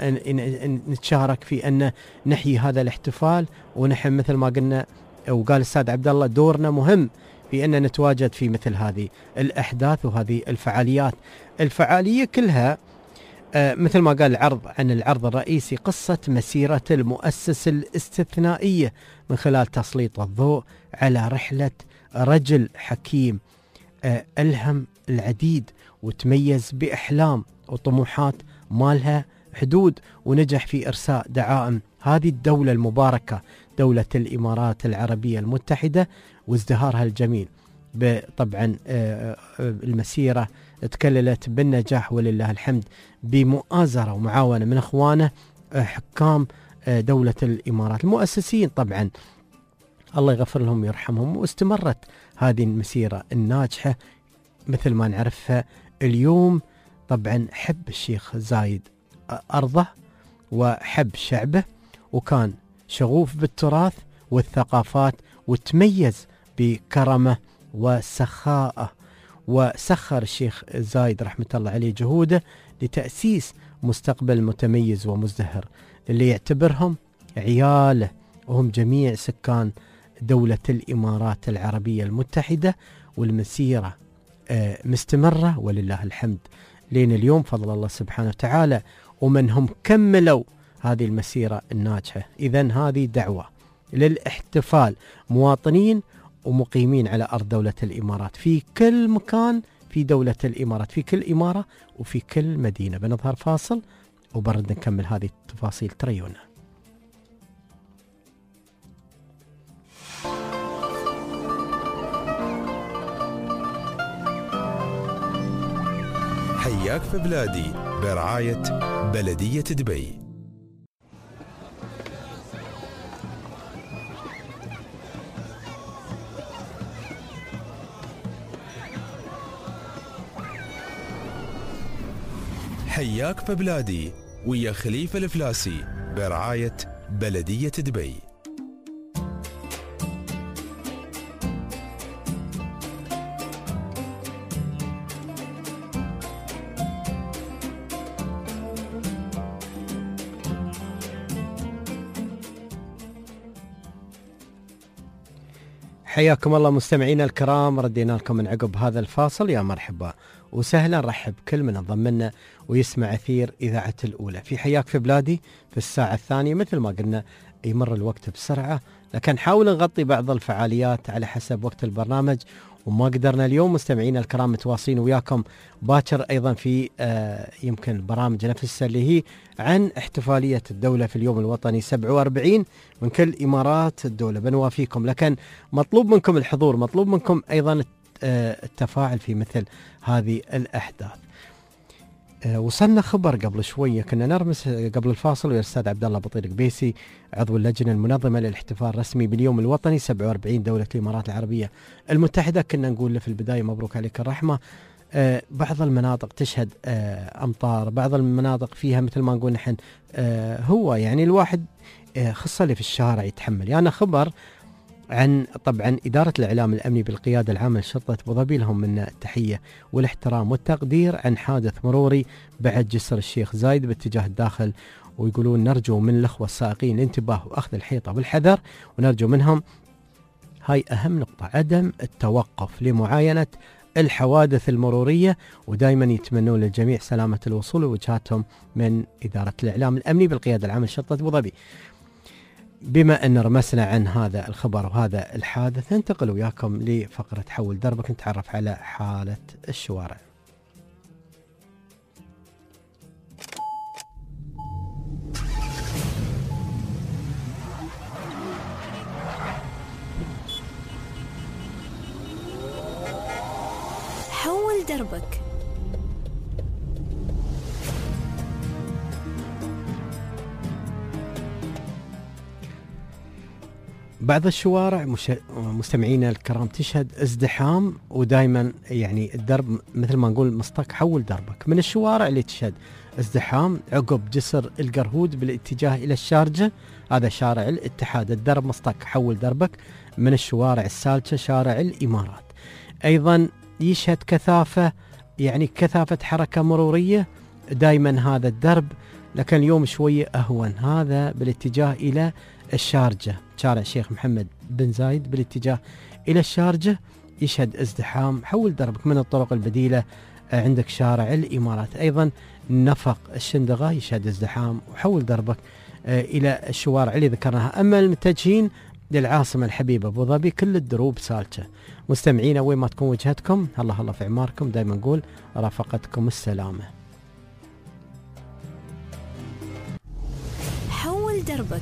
نتشارك في أن نحيي هذا الاحتفال، ونحن مثل ما قلنا وقال الأستاذ عبد الله دورنا مهم في أن نتواجد في مثل هذه الأحداث وهذه الفعاليات. الفعالية كلها آه مثل ما قال العرض عن العرض الرئيسي قصة مسيرة المؤسس الاستثنائية من خلال تسليط الضوء على رحلة رجل حكيم آه ألهم العديد وتميز بأحلام وطموحات مالها حدود، ونجح في إرساء دعائم هذه الدولة المباركة دولة الإمارات العربية المتحدة وازدهارها الجميل. طبعا المسيرة تكللت بالنجاح ولله الحمد بمؤازرة ومعاونة من أخوانه حكام دولة الإمارات المؤسسين، طبعا الله يغفر لهم ويرحمهم. واستمرت هذه المسيرة الناجحة مثل ما نعرفها اليوم. طبعا حب الشيخ زايد أرضه وحب شعبه، وكان شغوف بالتراث والثقافات، وتميز بكرمه وسخاءه. وسخر الشيخ زايد رحمة الله عليه جهوده لتأسيس مستقبل متميز ومزدهر اللي يعتبرهم عياله، وهم جميع سكان دولة الإمارات العربية المتحدة. والمسيرة مستمرة ولله الحمد لين اليوم فضل الله سبحانه وتعالى، ومنهم كملوا هذه المسيرة الناجحة. إذن هذه دعوة للاحتفال مواطنين ومقيمين على أرض دولة الإمارات في كل مكان في دولة الإمارات، في كل إمارة وفي كل مدينة. بنظهر فاصل وبرد نكمل هذه التفاصيل، تريونا. حياك في بلادي برعاية بلدية دبي. حياك في بلادي ويا خليفة الفلاسي برعاية بلدية دبي. حياكم الله مستمعينا الكرام، ردينا لكم من عقب هذا الفاصل. يا مرحبا وسهلا، نرحب كل من انضم لنا ويسمع أثير إذاعة الأولى في حياك في بلادي في الساعة الثانية. مثل ما قلنا يمر الوقت بسرعة، لكن نحاول نغطي بعض الفعاليات على حسب وقت البرنامج، وما قدرنا اليوم. مستمعينا الكرام متواصلين وياكم باكر أيضا في آه يمكن البرامج نفسها اللي هي عن احتفالية الدولة في اليوم الوطني سبعة وأربعين من كل إمارات الدولة. بنوافيكم، لكن مطلوب منكم الحضور، مطلوب منكم أيضا التفاعل في مثل هذه الأحداث. أه وصلنا خبر قبل شوية، كنا نرمس قبل الفاصل ويا الأستاذ عبد الله بطير قبيسي عضو اللجنة المنظمة للاحتفال الرسمي باليوم الوطني سبعة وأربعين دولة الإمارات العربية المتحدة. كنا نقول له في البداية مبروك عليك الرحمة. أه بعض المناطق تشهد أه أمطار، بعض المناطق فيها مثل ما نقول نحن أه هو يعني الواحد أه خصة اللي في الشارع يتحمل. يعني خبر عن طبعا إدارة الإعلام الأمني بالقيادة العامة لشرطة أبو ظبي، لهم منا التحية والاحترام والتقدير، عن حادث مروري بعد جسر الشيخ زايد باتجاه الداخل. ويقولون نرجو من الأخوة السائقين الانتباه وأخذ الحيطة بالحذر، ونرجو منهم هاي أهم نقطة عدم التوقف لمعاينة الحوادث المرورية، ودائما يتمنون للجميع سلامة الوصول ووجهاتهم من إدارة الإعلام الأمني بالقيادة العامة لشرطة أبو ظبي. بما أن رمسنا عن هذا الخبر وهذا الحادث، ننتقل وياكم لفقرة حول دربك نتعرف على حالة الشوارع. حول دربك. بعض الشوارع مش... مستمعينا الكرام تشهد ازدحام، ودائما يعني الدرب مثل ما نقول مصطك حول دربك. من الشوارع اللي تشهد ازدحام عقب جسر القرهود بالاتجاه الى الشارجة، هذا شارع الاتحاد، الدرب مصطك حول دربك. من الشوارع السالكة شارع الإمارات ايضا يشهد كثافة، يعني كثافة حركة مرورية دائما هذا الدرب، لكن اليوم شوية أهون. هذا بالاتجاه إلى الشارجة، شارع الشيخ محمد بن زايد بالاتجاه إلى الشارجة يشهد ازدحام. حول دربك من الطرق البديلة عندك شارع الإمارات، أيضا نفق الشندقة يشهد ازدحام، وحول دربك إلى الشوارع اللي ذكرناها. أما المتجهين للعاصمة الحبيبة أبو ظبي كل الدروب سالكة. مستمعينا وين ما تكون وجهتكم، الله الله في عماركم، دائما نقول رافقتكم السلامة. طول دربك.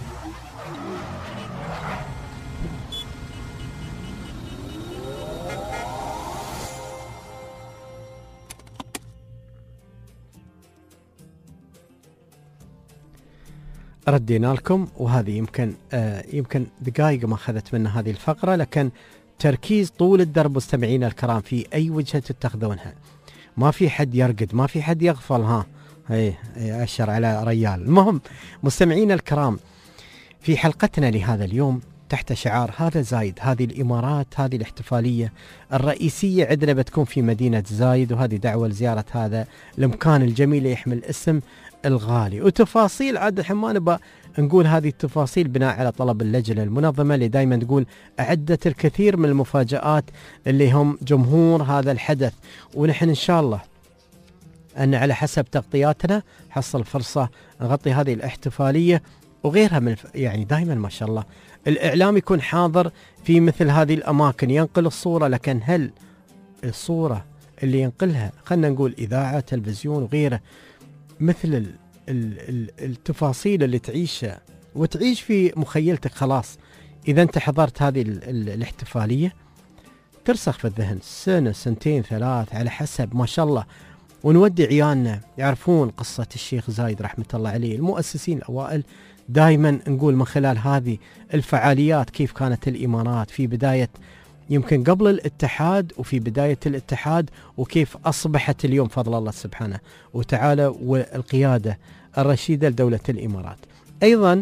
ردينا لكم، وهذه يمكن آه يمكن دقائق ما أخذت منا هذه الفقرة، لكن تركيز طول الدرب مستمعينا الكرام في أي وجهة تتخذونها. ما في حد يرقد، ما في حد يغفل. ها هي أشر على ريال. المهم مستمعينا الكرام، في حلقتنا لهذا اليوم تحت شعار هذا زايد، هذه الإمارات، هذه الاحتفالية الرئيسية عندنا بتكون في مدينة زايد، وهذه دعوة لزيارة هذا المكان الجميل يحمل اسم الغالي. وتفاصيل عاد الحين ما نبى نقول هذه التفاصيل بناء على طلب اللجنة المنظمة اللي دائما تقول أعدت الكثير من المفاجآت اللي هم جمهور هذا الحدث، ونحن إن شاء الله أن على حسب تغطياتنا حصل فرصة نغطي هذه الاحتفالية وغيرها من الف... يعني دائما ما شاء الله الإعلام يكون حاضر في مثل هذه الأماكن ينقل الصورة، لكن هل الصورة اللي ينقلها خلنا نقول إذاعة تلفزيون وغيره مثل ال ال ال التفاصيل اللي تعيشها وتعيش في مخيلتك؟ خلاص إذا أنت حضرت هذه ال ال الاحتفالية ترسخ في الذهن سنة سنتين ثلاث على حسب ما شاء الله. ونودي عيالنا يعرفون قصة الشيخ زايد رحمة الله عليه، المؤسسين الأوائل. دائما نقول من خلال هذه الفعاليات كيف كانت الإمارات في بداية يمكن قبل الاتحاد وفي بداية الاتحاد، وكيف أصبحت اليوم فضل الله سبحانه وتعالى والقيادة الرشيدة لدولة الإمارات. أيضا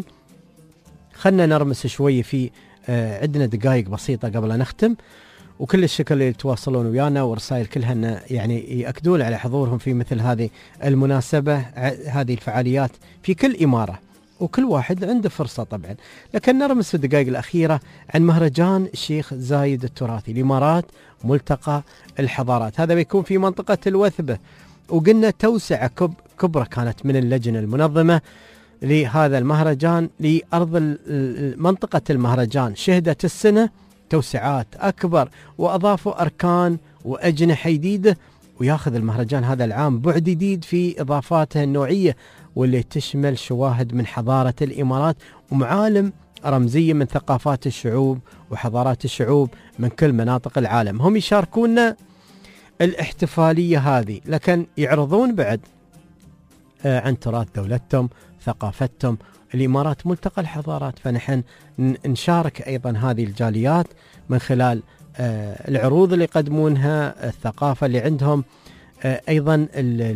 خلنا نرمس شوي في آه عندنا دقائق بسيطة قبل أن نختم، وكل الشكر اللي يتواصلون ويانا ورسائل كلها يعني يأكدون على حضورهم في مثل هذه المناسبة، هذه الفعاليات في كل إمارة وكل واحد عنده فرصة طبعا. لكن نرمس في الدقائق الأخيرة عن مهرجان الشيخ زايد التراثي الإمارات ملتقى الحضارات. هذا بيكون في منطقة الوثبة، وقلنا توسعة كب كبرى كانت من اللجنة المنظمة لهذا المهرجان لأرض منطقة المهرجان. شهدت السنة توسعات أكبر وأضافوا أركان وأجنحة جديدة، وياخذ المهرجان هذا العام بعد جديد في إضافاته النوعية واللي تشمل شواهد من حضارة الإمارات ومعالم رمزية من ثقافات الشعوب وحضارات الشعوب من كل مناطق العالم. هم يشاركونا الاحتفالية هذه، لكن يعرضون بعد عن تراث دولتهم ثقافتهم. الإمارات ملتقى الحضارات، فنحن نشارك أيضا هذه الجاليات من خلال العروض اللي يقدمونها، الثقافة اللي عندهم، أيضا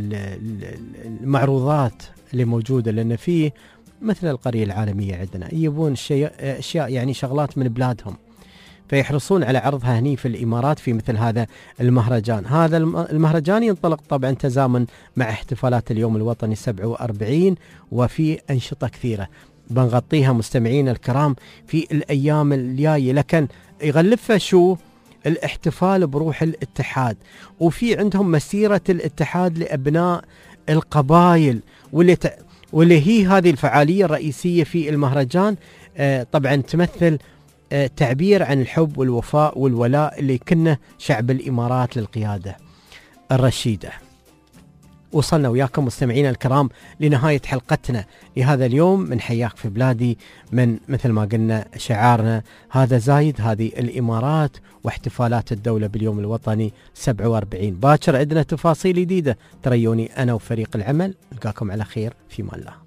المعروضات اللي موجودة، لأن فيه مثل القرية العالمية عندنا يجيبون أشياء يعني شغلات من بلادهم، فيحرصون على عرضها هني في الإمارات في مثل هذا المهرجان. هذا المهرجان ينطلق طبعا تزامن مع احتفالات اليوم الوطني سبعة وأربعين، وفي أنشطة كثيرة بنغطيها مستمعين الكرام في الأيام الجاية. لكن يغلفها شو؟ الاحتفال بروح الاتحاد، وفي عندهم مسيرة الاتحاد لأبناء القبائل، واللي, ت... واللي هي هذه الفعالية الرئيسية في المهرجان. آه طبعا تمثل آه تعبير عن الحب والوفاء والولاء اللي كنا شعب الإمارات للقيادة الرشيدة. وصلنا وياكم مستمعينا الكرام لنهاية حلقتنا لهذا اليوم من حياك في بلادي، من مثل ما قلنا شعارنا هذا زايد، هذه الإمارات واحتفالات الدولة باليوم الوطني سبعة وأربعين. باكر عندنا تفاصيل جديدة، تريوني أنا وفريق العمل. نلقاكم على خير في مان الله.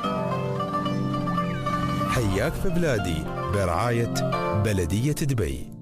حياك في بلادي برعاية بلدية دبي.